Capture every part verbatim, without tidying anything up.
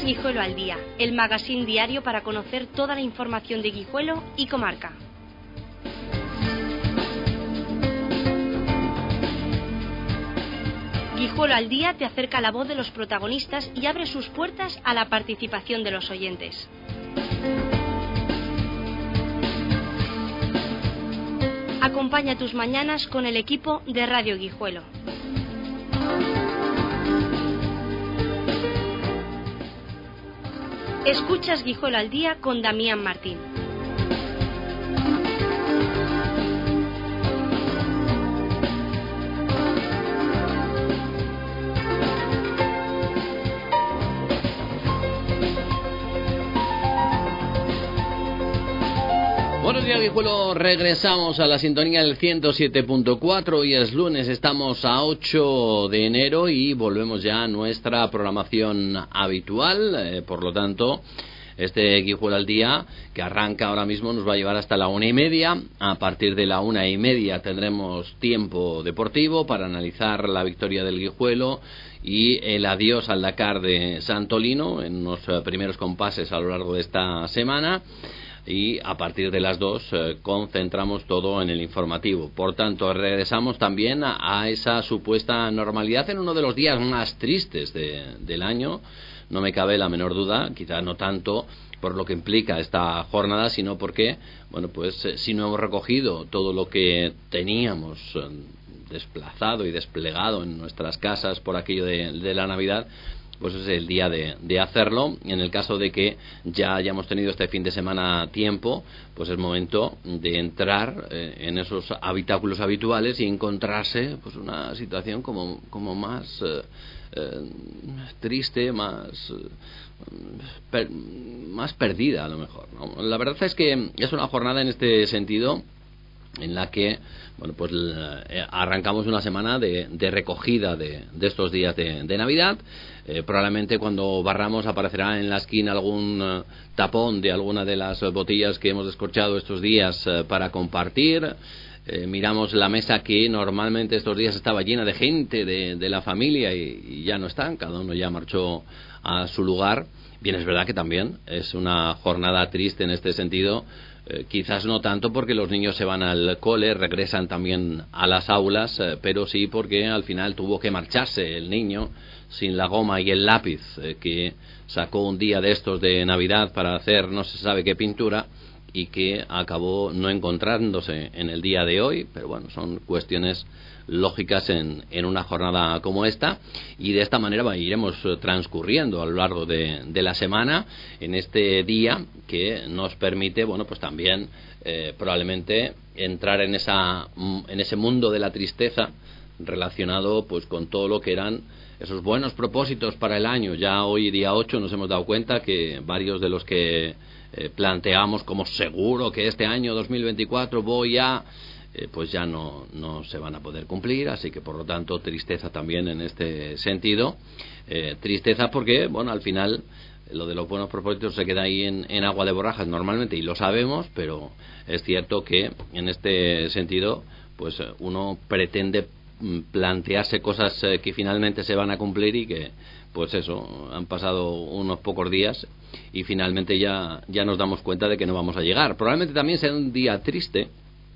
Escuchas Guijuelo al Día, el magazín diario para conocer toda la información de Guijuelo y comarca. Guijuelo al Día te acerca la voz de los protagonistas y abre sus puertas a la participación de los oyentes. Acompaña tus mañanas con el equipo de Radio Guijuelo. Escuchas Guijuelo al Día con Damián Martín. Buenos días, Guijuelo. Regresamos a la sintonía del ciento siete punto cuatro. Hoy es lunes, estamos a ocho de enero y volvemos ya a nuestra programación habitual. Eh, por lo tanto, este Guijuelo al Día, que arranca ahora mismo, nos va a llevar hasta la una y media. A partir de la una y media tendremos tiempo deportivo para analizar la victoria del Guijuelo y el adiós al Dakar de Santolino en los primeros compases a lo largo de esta semana. Y a partir de las dos eh, concentramos todo en el informativo. Por tanto, regresamos también a, a esa supuesta normalidad en uno de los días más tristes de, del año. No me cabe la menor duda, quizás no tanto por lo que implica esta jornada, sino porque, bueno, pues eh, si no hemos recogido todo lo que teníamos eh, desplazado y desplegado en nuestras casas por aquello de, de la Navidad, pues es el día de, de hacerlo. En el caso de que ya hayamos tenido este fin de semana tiempo, pues es momento de entrar eh, en esos habitáculos habituales y encontrarse pues una situación como, como más eh, eh, triste, más eh, per, más perdida a lo mejor, ¿no? La verdad es que es una jornada en este sentido en la que, bueno, pues eh, arrancamos una semana de, de recogida de, de estos días de, de Navidad. Eh, probablemente cuando barramos aparecerá en la esquina algún uh, tapón de alguna de las botellas que hemos descorchado estos días uh, para compartir. Eh, miramos la mesa que normalmente estos días estaba llena de gente de, de la familia y, y ya no están, cada uno ya marchó a su lugar. Bien, es verdad que también es una jornada triste en este sentido. Eh, quizás no tanto porque los niños se van al cole, regresan también a las aulas, eh, pero sí porque al final tuvo que marcharse el niño sin la goma y el lápiz eh, que sacó un día de estos de Navidad para hacer no se sabe qué pintura y que acabó no encontrándose en el día de hoy. Pero bueno, son cuestiones lógicas en, en una jornada como esta, y de esta manera va, iremos transcurriendo a lo largo de, de la semana en este día que nos permite, bueno, pues también eh, probablemente entrar en esa en ese mundo de la tristeza relacionado pues con todo lo que eran esos buenos propósitos para el año. Ya hoy, día ocho, nos hemos dado cuenta que varios de los que eh, planteamos como seguro que este año dos mil veinticuatro voy a Eh, pues ya no, no se van a poder cumplir, así que por lo tanto tristeza también en este sentido. Eh, tristeza porque, bueno, al final lo de los buenos propósitos se queda ahí en, en agua de borrajas normalmente, y lo sabemos, pero es cierto que en este sentido pues uno pretende plantearse cosas eh, que finalmente se van a cumplir y que, pues eso, han pasado unos pocos días y finalmente ya, ya nos damos cuenta de que no vamos a llegar. Probablemente también sea un día triste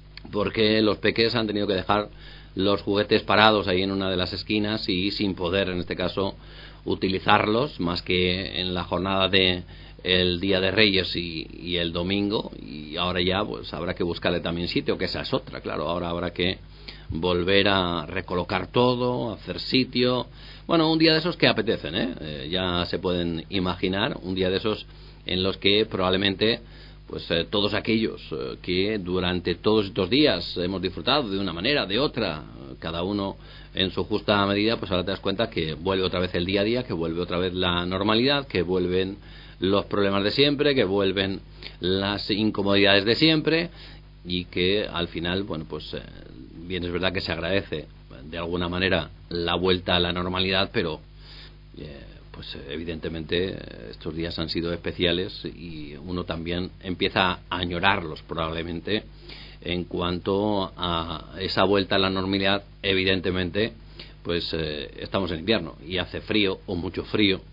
porque los peques han tenido que dejar los juguetes parados ahí en una de las esquinas y sin poder, en este caso, utilizarlos más que en la jornada de el Día de Reyes y, y el domingo, y ahora ya pues habrá que buscarle también sitio, que esa es otra, claro, ahora habrá que volver a recolocar todo, hacer sitio. Bueno, un día de esos que apetecen, ¿eh? Eh, ya se pueden imaginar, un día de esos en los que probablemente pues eh, todos aquellos eh, que durante todos estos días hemos disfrutado de una manera, de otra, cada uno en su justa medida, pues ahora te das cuenta que vuelve otra vez el día a día, que vuelve otra vez la normalidad, que vuelven los problemas de siempre, que vuelven las incomodidades de siempre, y que al final, bueno, pues eh, bien es verdad que se agradece de alguna manera la vuelta a la normalidad, pero eh, pues evidentemente estos días han sido especiales y uno también empieza a añorarlos probablemente. En cuanto a esa vuelta a la normalidad, evidentemente pues eh, estamos en invierno y hace frío o mucho frío,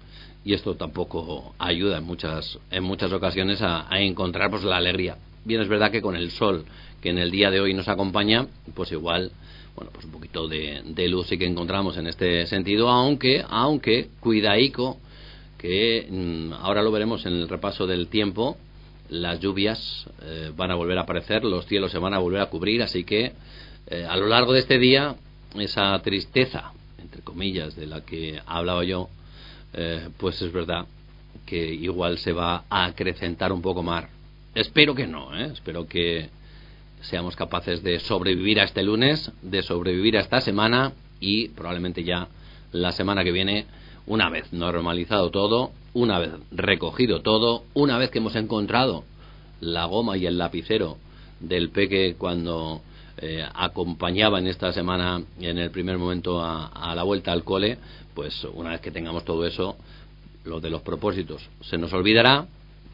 y esto tampoco ayuda en muchas en muchas ocasiones a, a encontrar pues la alegría. Bien, es verdad que con el sol que en el día de hoy nos acompaña, pues igual, bueno, pues un poquito de, de luz sí que encontramos en este sentido, aunque aunque cuidaico, que mmm, ahora lo veremos en el repaso del tiempo, las lluvias eh, van a volver a aparecer, los cielos se van a volver a cubrir, así que eh, a lo largo de este día esa tristeza, entre comillas, de la que hablaba yo, eh, pues es verdad que igual se va a acrecentar un poco más. Espero que no, ¿eh? Espero que seamos capaces de sobrevivir a este lunes, de sobrevivir a esta semana y probablemente ya la semana que viene, una vez normalizado todo, una vez recogido todo, una vez que hemos encontrado la goma y el lapicero del peque cuando eh, acompañaba en esta semana en el primer momento a, a la vuelta al cole, pues una vez que tengamos todo eso, lo de los propósitos se nos olvidará.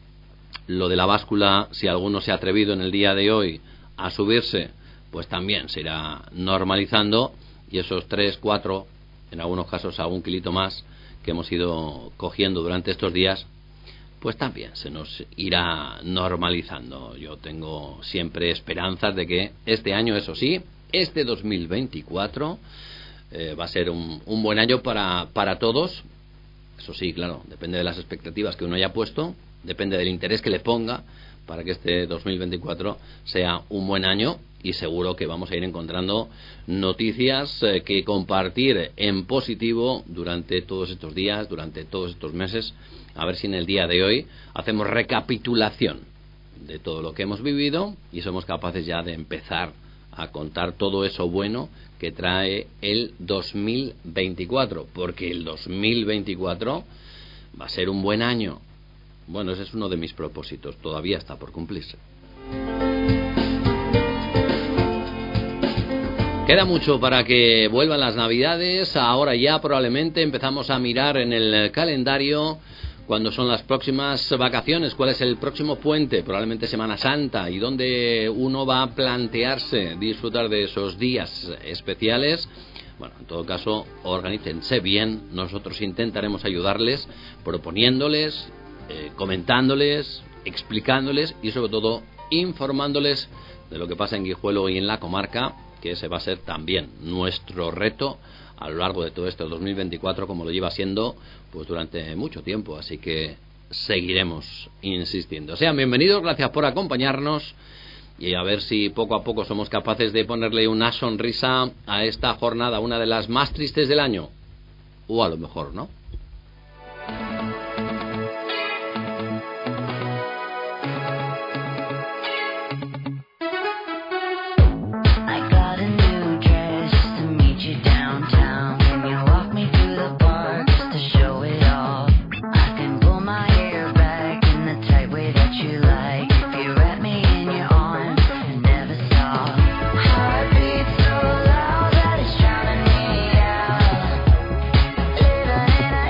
Lo de la báscula, si alguno se ha atrevido en el día de hoy a subirse, pues también se irá normalizando, y esos tres, cuatro, en algunos casos algún kilito más que hemos ido cogiendo durante estos días, pues también se nos irá normalizando. Yo tengo siempre esperanzas de que este año, eso sí, este dos mil veinticuatro eh, va a ser un, un buen año para, para todos. Eso sí, claro, depende de las expectativas que uno haya puesto, depende del interés que le ponga para que este dos mil veinticuatro sea un buen año, y seguro que vamos a ir encontrando noticias eh, que compartir en positivo durante todos estos días, durante todos estos meses. A ver si en el día de hoy hacemos recapitulación de todo lo que hemos vivido y somos capaces ya de empezar a contar todo eso bueno que trae el dos mil veinticuatro, porque el dos mil veinticuatro va a ser un buen año. Bueno, ese es uno de mis propósitos, todavía está por cumplirse. Queda mucho para que vuelvan las Navidades. Ahora ya probablemente empezamos a mirar en el calendario cuándo son las próximas vacaciones, cuál es el próximo puente, probablemente Semana Santa, y dónde uno va a plantearse disfrutar de esos días especiales. Bueno, en todo caso, organícense bien. Nosotros intentaremos ayudarles proponiéndoles, eh, comentándoles, explicándoles y sobre todo informándoles de lo que pasa en Guijuelo y en la comarca, que ese va a ser también nuestro reto a lo largo de todo este dos mil veinticuatro, como lo lleva siendo pues durante mucho tiempo, así que seguiremos insistiendo. Sean bienvenidos, gracias por acompañarnos, y a ver si poco a poco somos capaces de ponerle una sonrisa a esta jornada, una de las más tristes del año, o a lo mejor no. Living in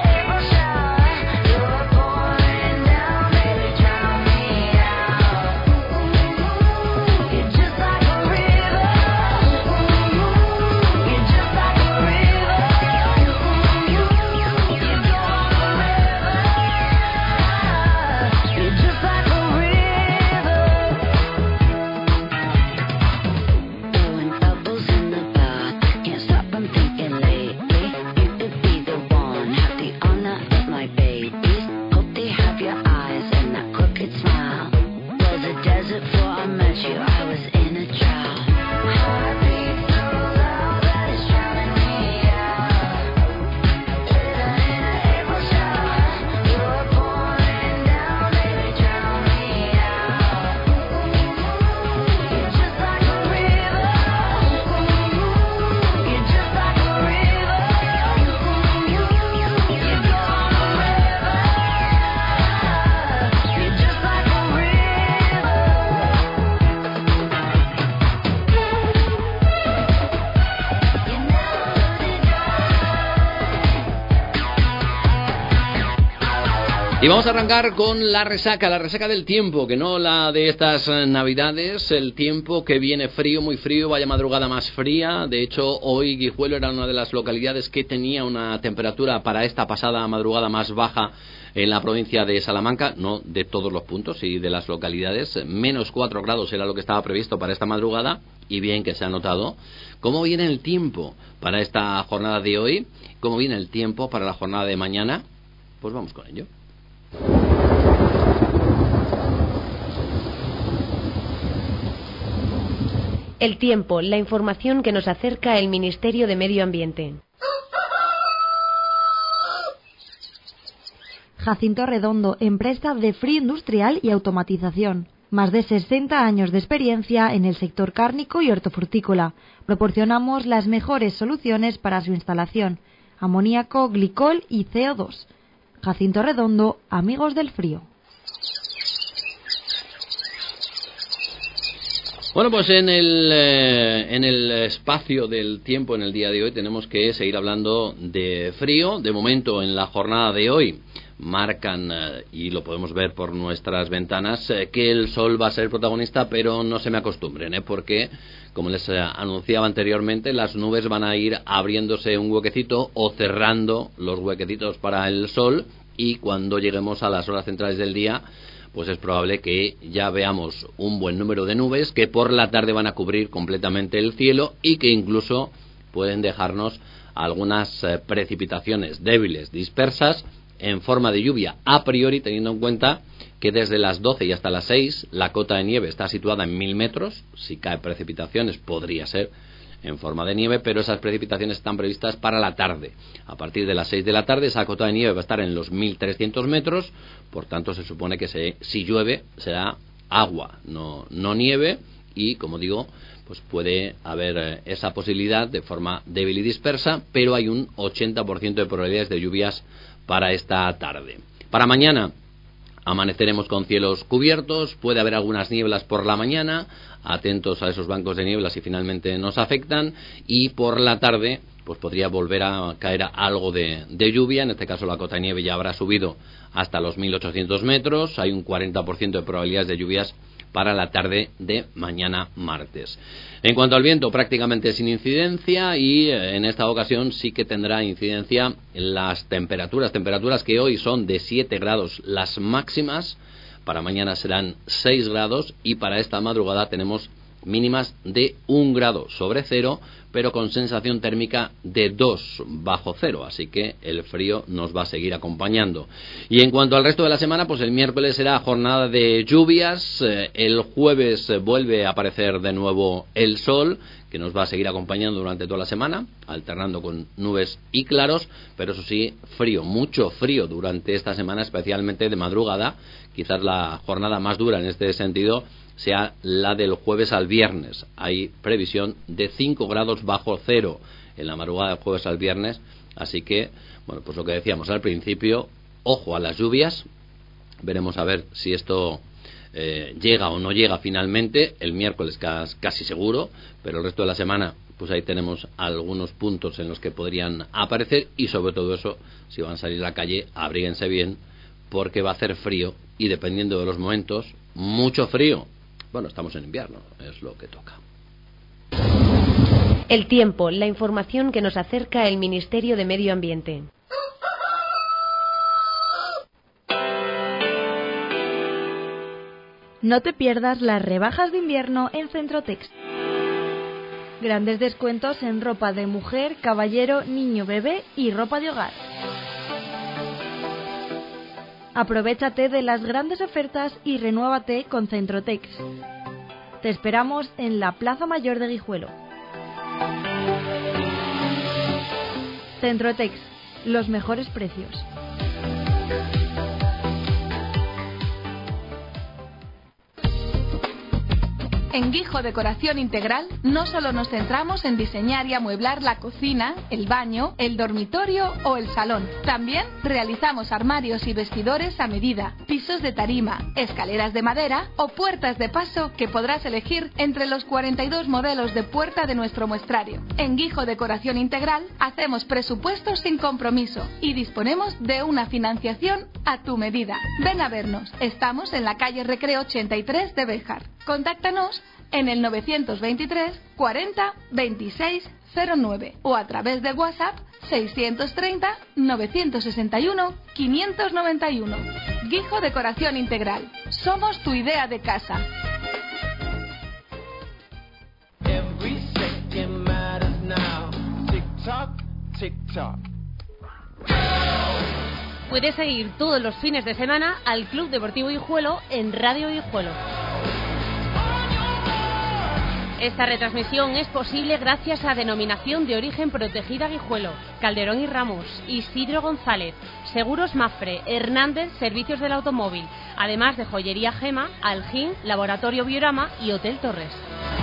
Y vamos a arrancar con la resaca, la resaca del tiempo, que no la de estas navidades, el tiempo que viene frío, muy frío, vaya madrugada más fría. De hecho, hoy Guijuelo era una de las localidades que tenía una temperatura para esta pasada madrugada más baja en la provincia de Salamanca, no de todos los puntos y de las localidades. Menos cuatro grados era lo que estaba previsto para esta madrugada, y bien que se ha notado. ¿Cómo viene el tiempo para esta jornada de hoy? ¿Cómo viene el tiempo para la jornada de mañana? Pues vamos con ello. El tiempo, la información que nos acerca el Ministerio de Medio Ambiente. Jacinto Redondo, empresa de frío industrial y automatización. Más de sesenta años de experiencia en el sector cárnico y hortofrutícola. Proporcionamos las mejores soluciones para su instalación: amoníaco, glicol y C O dos. Jacinto Redondo, amigos del frío. Bueno, pues en el, eh, en el espacio del tiempo en el día de hoy tenemos que seguir hablando de frío. De momento, en la jornada de hoy, marcan, eh, y lo podemos ver por nuestras ventanas, eh, que el sol va a ser protagonista, pero no se me acostumbren, ¿eh? Porque, como les eh, anunciaba anteriormente, las nubes van a ir abriéndose un huequecito o cerrando los huequecitos para el sol, y cuando lleguemos a las horas centrales del día, pues es probable que ya veamos un buen número de nubes que por la tarde van a cubrir completamente el cielo y que incluso pueden dejarnos algunas eh, precipitaciones débiles, dispersas, en forma de lluvia a priori, teniendo en cuenta que desde las doce y hasta las seis la cota de nieve está situada en mil metros. Si cae precipitaciones podría ser en forma de nieve, pero esas precipitaciones están previstas para la tarde. A partir de las seis de la tarde esa cota de nieve va a estar en los mil trescientos metros, por tanto se supone que se, si llueve será agua, no, no nieve, y como digo, pues puede haber eh, esa posibilidad de forma débil y dispersa, pero hay un ochenta por ciento de probabilidades de lluvias para esta tarde. Para mañana amaneceremos con cielos cubiertos, puede haber algunas nieblas por la mañana, atentos a esos bancos de niebla si finalmente nos afectan, y por la tarde pues podría volver a caer algo de, de lluvia. En este caso la cota de nieve ya habrá subido hasta los mil ochocientos metros, hay un cuarenta por ciento de probabilidades de lluvias para la tarde de mañana martes. En cuanto al viento, prácticamente sin incidencia, y en esta ocasión sí que tendrá incidencia las temperaturas, temperaturas que hoy son de siete grados las máximas, para mañana serán seis grados, y para esta madrugada tenemos mínimas de un grado sobre cero, pero con sensación térmica de dos bajo cero, así que el frío nos va a seguir acompañando. Y en cuanto al resto de la semana, pues el miércoles será jornada de lluvias, el jueves vuelve a aparecer de nuevo el sol, que nos va a seguir acompañando durante toda la semana, alternando con nubes y claros, pero eso sí, frío, mucho frío durante esta semana, especialmente de madrugada. Quizás la jornada más dura en este sentido sea la del jueves al viernes. Hay previsión de cinco grados bajo cero en la madrugada del jueves al viernes, así que, bueno, pues lo que decíamos al principio, ojo a las lluvias. Veremos a ver si esto eh, llega o no llega finalmente. El miércoles casi seguro, pero el resto de la semana pues ahí tenemos algunos puntos en los que podrían aparecer, y sobre todo eso, si van a salir a la calle, abríguense bien, porque va a hacer frío, y dependiendo de los momentos, mucho frío. Bueno, estamos en invierno, es lo que toca. El tiempo, la información que nos acerca el Ministerio de Medio Ambiente. No te pierdas las rebajas de invierno en Centrotex. Grandes descuentos en ropa de mujer, caballero, niño, bebé y ropa de hogar. Aprovéchate de las grandes ofertas y renuévate con Centrotex. Te esperamos en la Plaza Mayor de Guijuelo. Centrotex, los mejores precios. En Guijo Decoración Integral no solo nos centramos en diseñar y amueblar la cocina, el baño, el dormitorio o el salón. También realizamos armarios y vestidores a medida, pisos de tarima, escaleras de madera o puertas de paso que podrás elegir entre los cuarenta y dos modelos de puerta de nuestro muestrario. En Guijo Decoración Integral hacemos presupuestos sin compromiso y disponemos de una financiación a tu medida. Ven a vernos. Estamos en la calle Recreo ochenta y tres de Béjar. Contáctanos en el novecientos veintitrés cuarenta veintiséis cero nueve o a través de WhatsApp seiscientos treinta novecientos sesenta y uno quinientos noventa y uno. Guijo Decoración Integral. Somos tu idea de casa. Puedes seguir todos los fines de semana al Club Deportivo Guijuelo en Radio Guijuelo. Esta retransmisión es posible gracias a Denominación de Origen Protegida Guijuelo, Calderón y Ramos, Isidro González, Seguros Mafre, Hernández Servicios del Automóvil, además de Joyería Gema, Algín, Laboratorio Biorama y Hotel Torres.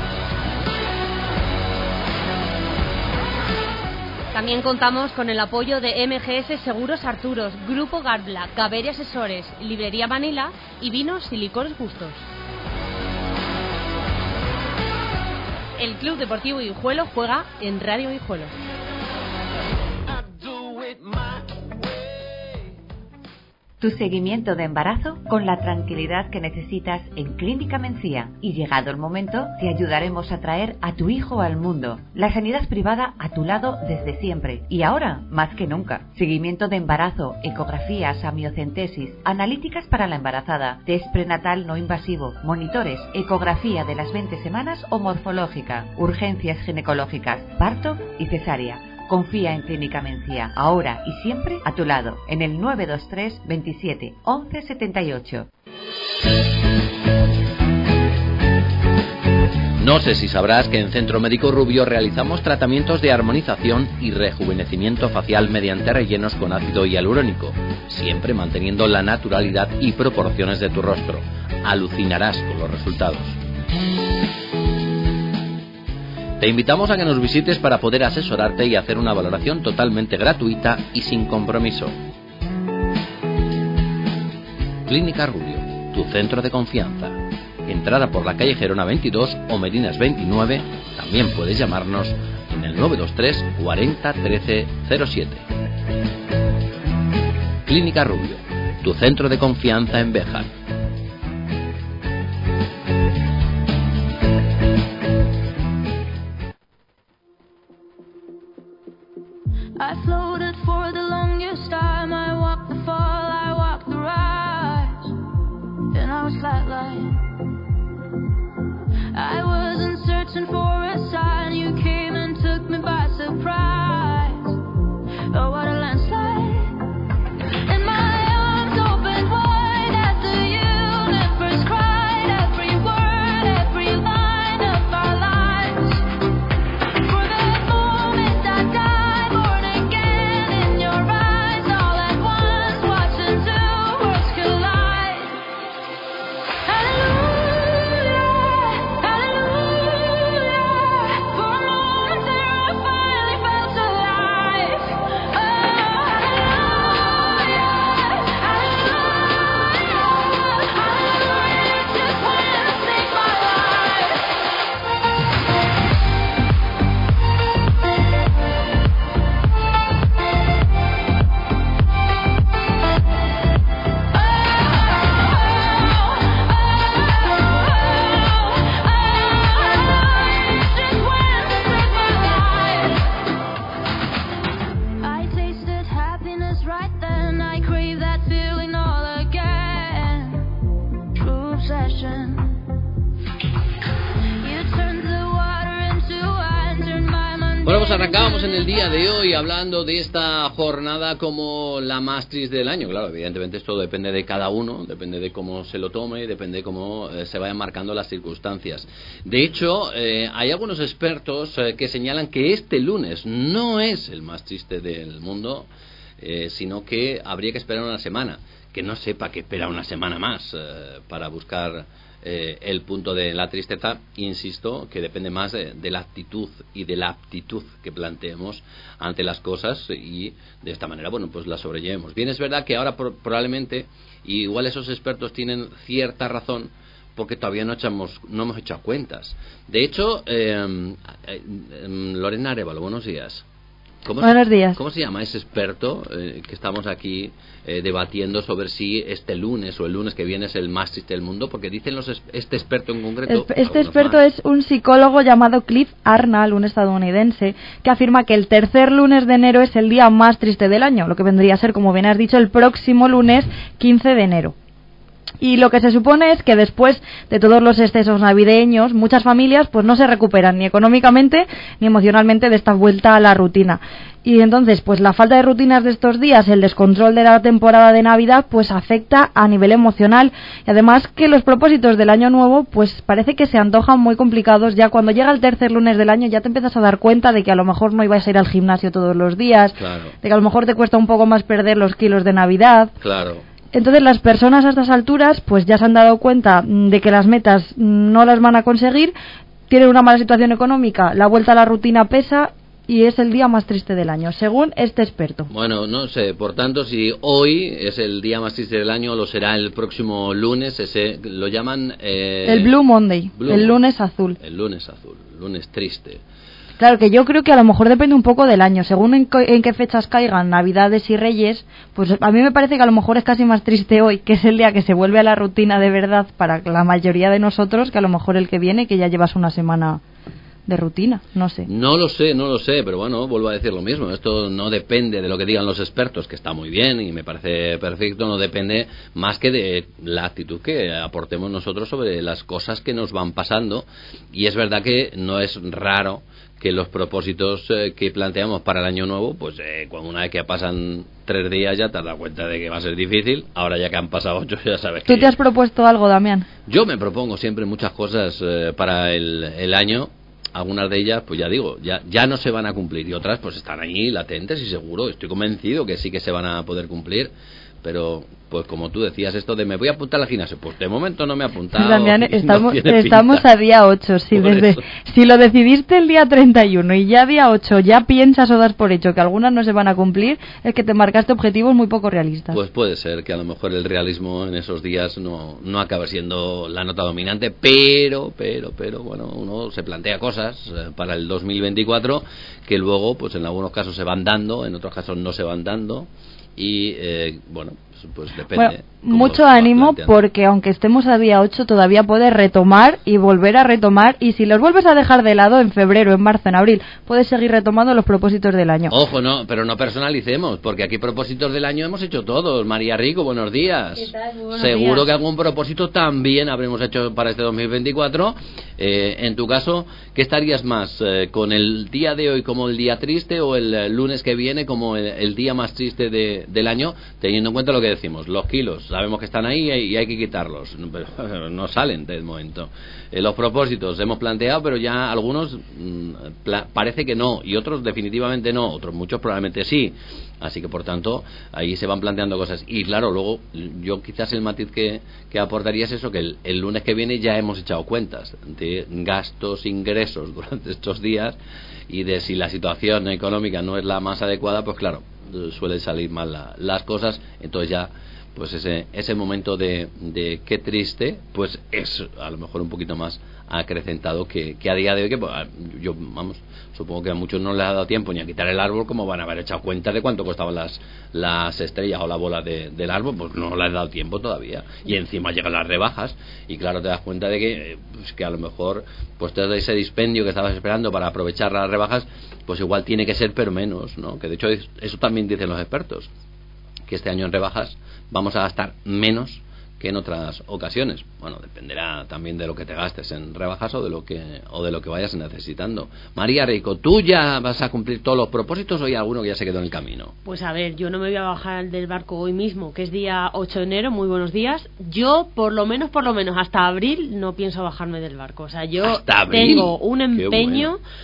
También contamos con el apoyo de M G S Seguros Arturos, Grupo Garbla, Caveri Asesores, Librería Manila y Vinos y Licores Gustos. El Club Deportivo Guijuelo juega en Radio Guijuelo. Tu seguimiento de embarazo con la tranquilidad que necesitas en Clínica Mencía. Y llegado el momento, te ayudaremos a traer a tu hijo al mundo. La sanidad privada a tu lado desde siempre. Y ahora, más que nunca. Seguimiento de embarazo, ecografías, amniocentesis, analíticas para la embarazada, test prenatal no invasivo, monitores, ecografía de las veinte semanas o morfológica, urgencias ginecológicas, parto y cesárea. Confía en Clínica Mencía, ahora y siempre a tu lado, en el nueve dos tres veintisiete once setenta y ocho. No sé si sabrás que en Centro Médico Rubio realizamos tratamientos de armonización y rejuvenecimiento facial mediante rellenos con ácido hialurónico, siempre manteniendo la naturalidad y proporciones de tu rostro. Alucinarás con los resultados. Te invitamos a que nos visites para poder asesorarte y hacer una valoración totalmente gratuita y sin compromiso. Clínica Rubio, tu centro de confianza. Entrada por la calle Gerona veintidós o Merinas veintinueve. También puedes llamarnos en el nueve dos tres cuarenta trece cero siete. Clínica Rubio, tu centro de confianza en Béjar. I floated for the longest time. I walked the fall, I walked the rise, and I was flatline. I wasn't searching for a sign. You came and took me by surprise. Oh, what a landslide. And my arms opened wide as the universe cried. Every word, every line of our lives. For that moment I died. Bueno, pues arrancábamos en el día de hoy hablando de esta jornada como la más triste del año. Claro, evidentemente esto depende de cada uno, depende de cómo se lo tome, depende de cómo eh, se vayan marcando las circunstancias. De hecho, eh, hay algunos expertos eh, que señalan que este lunes no es el más triste del mundo, eh, sino que habría que esperar una semana. Que no sepa que espera una semana más eh, para buscar eh, el punto de la tristeza, insisto, que depende más de, de la actitud y de la aptitud que planteemos ante las cosas y de esta manera, bueno, pues las sobrellevemos. Bien, es verdad que ahora pro- probablemente, y igual esos expertos tienen cierta razón, porque todavía no, echamos, no hemos hecho cuentas. De hecho, eh, eh, Lorena Arévalo, buenos días. ¿Cómo Buenos se, días. ¿Cómo se llama ese experto eh, que estamos aquí eh, debatiendo sobre si este lunes o el lunes que viene es el más triste del mundo? Porque dicen los es, este experto en concreto... Este algunos experto más. es un psicólogo llamado Cliff Arnold, un estadounidense, que afirma que el tercer lunes de enero es el día más triste del año, lo que vendría a ser, como bien has dicho, el próximo lunes quince de enero. Y lo que se supone es que después de todos los excesos navideños, muchas familias pues no se recuperan ni económicamente ni emocionalmente de esta vuelta a la rutina. Y entonces, pues la falta de rutinas de estos días, el descontrol de la temporada de Navidad, pues afecta a nivel emocional. Y además que los propósitos del año nuevo, pues parece que se antojan muy complicados. Ya cuando llega el tercer lunes del año ya te empiezas a dar cuenta de que a lo mejor no ibas a ir al gimnasio todos los días, Claro. de que a lo mejor te cuesta un poco más perder los kilos de Navidad. Claro. Entonces las personas a estas alturas pues ya se han dado cuenta de que las metas no las van a conseguir, tienen una mala situación económica, la vuelta a la rutina pesa y es el día más triste del año, según este experto. Bueno, no sé, por tanto, si hoy es el día más triste del año, lo será el próximo lunes, ese lo llaman... Eh, el Blue Monday, Blue el Monday. lunes azul. El lunes azul, lunes triste. Claro que yo creo que a lo mejor depende un poco del año, según en, co- en qué fechas caigan Navidades y Reyes, pues a mí me parece que a lo mejor es casi más triste hoy, que es el día que se vuelve a la rutina de verdad para la mayoría de nosotros, que a lo mejor el que viene, que ya llevas una semana de rutina, no sé. No lo sé, no lo sé, pero bueno, vuelvo a decir lo mismo. Esto no depende de lo que digan los expertos, que está muy bien y me parece perfecto, no depende más que de la actitud que aportemos nosotros sobre las cosas que nos van pasando. Y es verdad que no es raro que los propósitos eh, que planteamos para el año nuevo, pues eh, cuando una vez que pasan tres días ya te has dado cuenta de que va a ser difícil. Ahora ya que han pasado ocho ya sabes que... ¿Tú te has propuesto algo, Damián? Yo me propongo siempre muchas cosas eh, para el, el año. Algunas de ellas, pues ya digo, ya, ya no se van a cumplir y otras pues están ahí latentes y seguro, estoy convencido que sí que se van a poder cumplir. Pero, pues como tú decías, esto de me voy a apuntar a la gimnasia, pues de momento no me he apuntado. Damián, y no estamos, tiene estamos pinta. a día ocho. Si, Por desde, eso. si lo decidiste el día treinta y uno y ya día ocho ya piensas o das por hecho que algunas no se van a cumplir, es que te marcaste objetivos muy poco realistas. Pues puede ser que a lo mejor el realismo en esos días no, no acabe siendo la nota dominante, pero, pero, pero, bueno, uno se plantea cosas eh, para el dos mil veinticuatro que luego, pues en algunos casos se van dando, en otros casos no se van dando y, eh, bueno, pues, pues depende. Bueno, cómo mucho lo vas ánimo planteando. porque aunque estemos a día ocho todavía puedes retomar y volver a retomar, y si los vuelves a dejar de lado en febrero, en marzo, en abril, puedes seguir retomando los propósitos del año. Ojo, no, pero no personalicemos, porque aquí propósitos del año hemos hecho todos. María Rico, buenos días. ¿Qué tal? Muy buenos Seguro días. que algún propósito también habremos hecho para este dos mil veinticuatro. Eh, en tu caso, ¿qué estarías más? Eh, ¿Con el día de hoy como el día triste o el eh, lunes que viene como el, el día más triste de, del año? Teniendo en cuenta lo que decimos, los kilos, sabemos que están ahí y hay que quitarlos, pero no salen de momento. Eh, los propósitos hemos planteado, pero ya algunos mm, pla- parece que no, y otros definitivamente no, otros muchos probablemente sí. Así que por tanto ahí se van planteando cosas. Y claro, luego yo quizás el matiz que, que aportaría es eso, que el, el lunes que viene ya hemos echado cuentas de gastos, ingresos durante estos días, y de si la situación económica no es la más adecuada, pues claro, suelen salir mal la, las cosas. Entonces ya pues ese ese momento de, de qué triste, pues es a lo mejor un poquito más acrecentado que, que a día de hoy, que pues, yo, vamos, supongo que a muchos no les ha dado tiempo ni a quitar el árbol, como van a haber echado cuenta de cuánto costaban las las estrellas o la bola de, del árbol, pues no les ha dado tiempo todavía, y encima llegan las rebajas, y claro, te das cuenta de que, pues, que a lo mejor pues todo ese dispendio que estabas esperando para aprovechar las rebajas, pues igual tiene que ser, pero menos, ¿no? Que de hecho eso también dicen los expertos, que este año en rebajas vamos a gastar menos que en otras ocasiones. Bueno, dependerá también de lo que te gastes en rebajas o de lo que o de lo que vayas necesitando. María Rico, ¿tú ya vas a cumplir todos los propósitos o hay alguno que ya se quedó en el camino? Pues a ver, yo no me voy a bajar del barco hoy mismo, que es día ocho de enero, muy buenos días. Yo, por lo menos, por lo menos, hasta abril no pienso bajarme del barco. O sea, yo ¿Hasta abril? tengo un Qué empeño... bueno.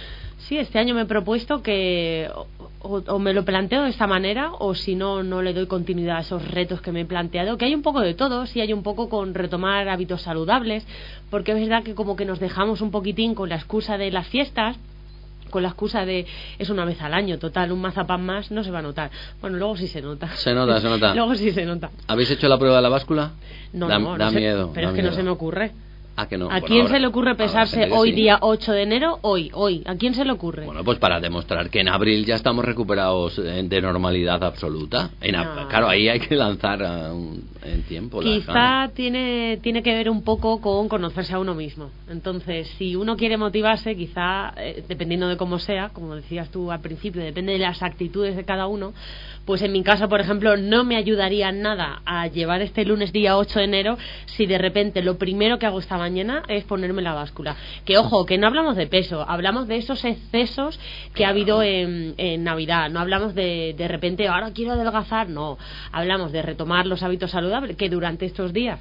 Sí, este año me he propuesto que o, o me lo planteo de esta manera o si no, no le doy continuidad a esos retos que me he planteado, que hay un poco de todo, sí hay un poco con retomar hábitos saludables, porque es verdad que como que nos dejamos un poquitín con la excusa de las fiestas, con la excusa de es una vez al año, total, un mazapán más no se va a notar. Bueno, luego sí se nota. Se nota, se nota. Luego sí se nota. ¿Habéis hecho la prueba de la báscula? No, da, no, da no sé, miedo. pero da es que miedo. no se me ocurre. ¿A que no? ¿A Bueno, quién ahora- se le ocurre pesarse gente que hoy sí. día ocho de enero? Hoy, hoy. ¿A quién se le ocurre? Bueno, pues para demostrar que en abril ya estamos recuperados eh, de normalidad absoluta. En ab- No. Claro, ahí hay que lanzar uh, un- en tiempo. las Quizá ganas. tiene, tiene que ver un poco con conocerse a uno mismo. Entonces, si uno quiere motivarse, quizá, eh, dependiendo de cómo sea, como decías tú al principio, depende de las actitudes de cada uno, pues en mi caso, por ejemplo, no me ayudaría nada a llevar este lunes día ocho de enero si de repente lo primero que hago esta mañana es ponerme la báscula. Que ojo, que no hablamos de peso, hablamos de esos excesos que Claro. ha habido en, en Navidad. No hablamos de de repente, ahora quiero adelgazar, no. Hablamos de retomar los hábitos saludables que durante estos días,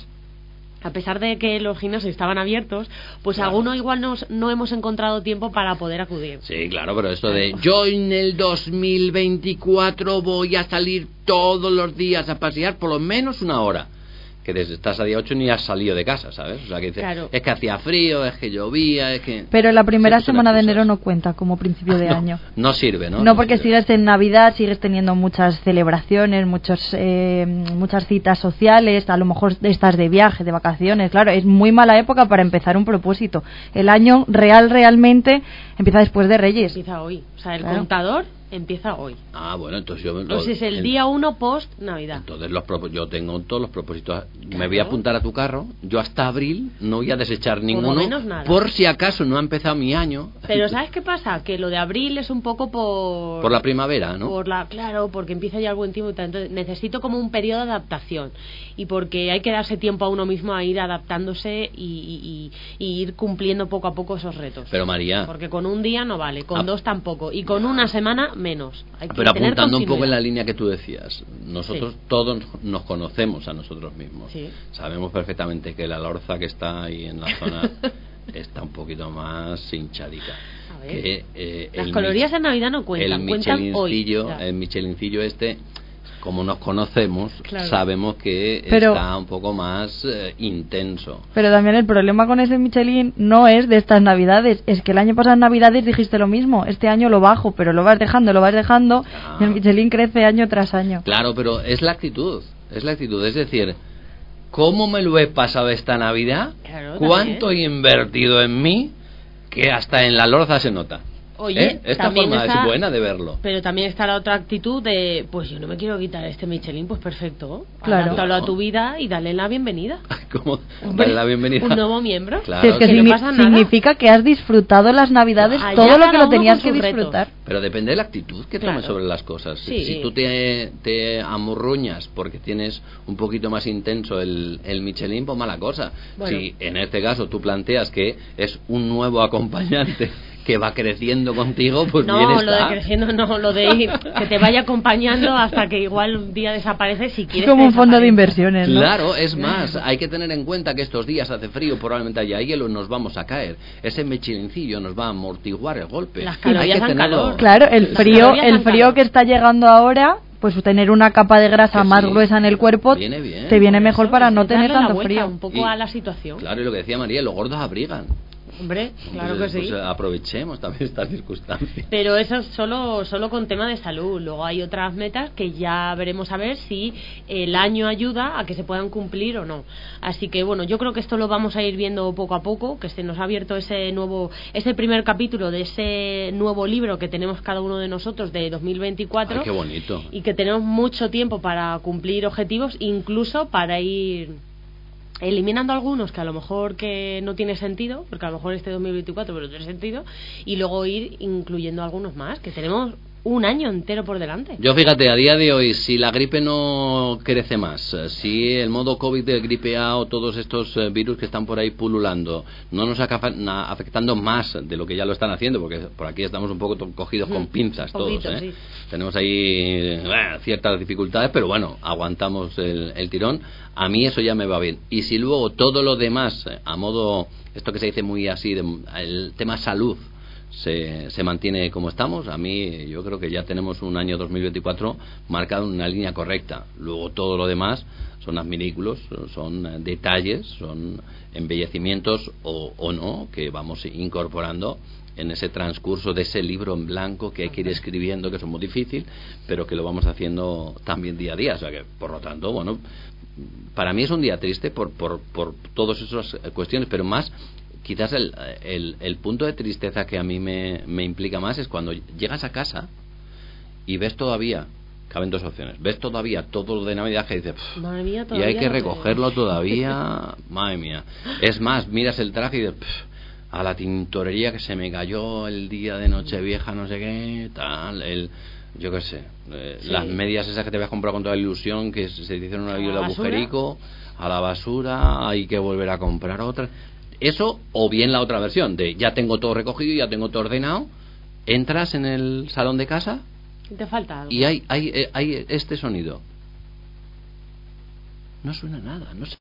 a pesar de que los gimnasios estaban abiertos, pues Claro. algunos igual nos, no hemos encontrado tiempo para poder acudir. Sí, claro, pero esto de yo en el dos mil veinticuatro voy a salir todos los días a pasear por lo menos una hora. Que desde estás a día ocho ni has salido de casa, ¿sabes? O sea, que dices, Claro. es que hacía frío, es que llovía, es que... Pero la primera Siempre son semana de excusas. enero no cuenta como principio de no, año. No sirve, ¿no? No, porque sirve. sigues en Navidad, sigues teniendo muchas celebraciones, muchos, eh, muchas citas sociales, a lo mejor estás de viaje, de vacaciones, claro, es muy mala época para empezar un propósito. El año real, realmente, empieza después de Reyes. Empieza hoy. O sea, el Claro. contador empieza hoy. Ah, bueno, entonces yo... Pues es el el- día uno post Navidad. Entonces los propo- yo tengo todos los propósitos. Me Claro. voy a apuntar a tu carro. Yo hasta abril no voy a desechar ninguno. menos nada. Por si acaso no ha empezado mi año. Pero ¿sabes qué pasa? Que lo de abril es un poco por... Por la primavera, ¿no? Por la, claro, porque empieza ya el buen tiempo y tal. Entonces necesito como un periodo de adaptación. Y porque hay que darse tiempo a uno mismo a ir adaptándose y, y- y ir cumpliendo poco a poco esos retos. Pero María, Porque con un día no vale, con Ah. dos tampoco. Y con una semana menos. Hay que pero tener apuntando un poco en la continuidad. línea que tú decías, nosotros Sí. todos nos conocemos a nosotros mismos. Sí. Sabemos perfectamente que la lorza que está ahí en la zona está un poquito más hinchadica. A ver. Que, eh, Las el calorías mi- en Navidad no cuentan, el cuentan hoy. michelincillo, Ya. el michelincillo este, como nos conocemos, Claro. sabemos que Pero- está un poco más eh, intenso. Pero también el problema con ese Michelin no es de estas Navidades, es que el año pasado en Navidades dijiste lo mismo, este año lo bajo, pero lo vas dejando, lo vas dejando, Ah. y el Michelin crece año tras año. Claro, pero es la actitud, es la actitud, es decir, ¿cómo me lo he pasado esta Navidad? Claro, ¿Cuánto también. he invertido en mí? Que hasta en la lorza se nota. Oye, ¿Eh? Esta también forma está- es buena de verlo. Pero también está la otra actitud de, pues yo no me quiero quitar este Michelin, pues perfecto. Claro. Adáptalo a tu vida y dale la bienvenida. ¿Cómo? Hombre, Dale la bienvenida. un nuevo miembro. Claro, Si es que, que no signi- pasa nada. significa que has disfrutado las Navidades Allá todo lo que cada lo uno tenías con que sus retos. disfrutar. Pero depende de la actitud que tomes Claro. sobre las cosas. Si- Sí. Si tú te, te amurruñas porque tienes un poquito más intenso el, el Michelin, pues mala cosa. Bueno. Si en este caso tú planteas que es un nuevo acompañante que va creciendo contigo, pues bien No, está. lo de creciendo no, lo de ir, que te vaya acompañando hasta que igual un día desaparece si Es quieres. como que un fondo de desaparezca. inversiones, ¿no? Claro, es más, hay que tener en cuenta que estos días hace frío, probablemente haya hielo y nos vamos a caer. Ese mechilincillo nos va a amortiguar el golpe. Las calorías Hay que dan tenerlo- calor. Claro, el Las frío, calorías el dan frío calor. que está llegando ahora, pues tener una capa de grasa Que más sí. gruesa en el cuerpo Viene bien. te viene Por mejor eso, para es no darle tener la tanto vuelta frío. un poco Y- a la situación. Claro, y lo que decía María, los gordos abrigan. Hombre, claro que Entonces, sí. pues, aprovechemos también estas circunstancias. Pero eso es solo, solo con tema de salud. Luego hay otras metas que ya veremos a ver si el año ayuda a que se puedan cumplir o no. Así que bueno, yo creo que esto lo vamos a ir viendo poco a poco, que se nos ha abierto ese nuevo, ese primer capítulo de ese nuevo libro que tenemos cada uno de nosotros de dos mil veinticuatro. Ay, qué bonito. Y que tenemos mucho tiempo para cumplir objetivos, incluso para ir eliminando algunos que a lo mejor que no tiene sentido, porque a lo mejor este dos mil veinticuatro pero tiene sentido, y luego ir incluyendo algunos más, que tenemos un año entero por delante. Yo fíjate, a día de hoy, si la gripe no crece más, eh, si el modo COVID de gripe A o todos estos eh, virus que están por ahí pululando no nos acafa- na- afectando más de lo que ya lo están haciendo, porque por aquí estamos un poco to- cogidos con Mm, pinzas todos, poquito, ¿eh? sí. Tenemos ahí eh, ciertas dificultades, pero bueno, aguantamos el, el tirón. A mí eso ya me va bien. Y si luego todo lo demás, eh, a modo, esto que se dice muy así, de- el tema salud, se, se mantiene como estamos. A mí yo creo que ya tenemos un año dos mil veinticuatro marcado en una línea correcta. Luego todo lo demás son adminículos, son detalles, son embellecimientos o, o no, que vamos incorporando en ese transcurso de ese libro en blanco que hay que ir escribiendo, que es muy difícil, pero que lo vamos haciendo también día a día. O sea que, por lo tanto, bueno, para mí es un día triste por, por, por todas esas cuestiones, pero más, quizás el, el, el punto de tristeza que a mí me, me implica más es cuando llegas a casa y ves todavía, caben dos opciones, ves todavía todo lo de Navidad que dices, madre mía, y hay que no recogerlo todavía, madre mía. Es más, miras el traje y dices, a la tintorería que se me cayó el día de Nochevieja, no sé qué, tal, el, yo qué sé, eh, sí. Las medias esas que te habías comprado con toda la ilusión, que se te hicieron una el agujerico, a la basura, hay que volver a comprar otra. Eso, o bien la otra versión, de ya tengo todo recogido, ya tengo todo ordenado, entras en el salón de casa te falta algo. Y hay, hay, hay este sonido. No suena nada, no sé.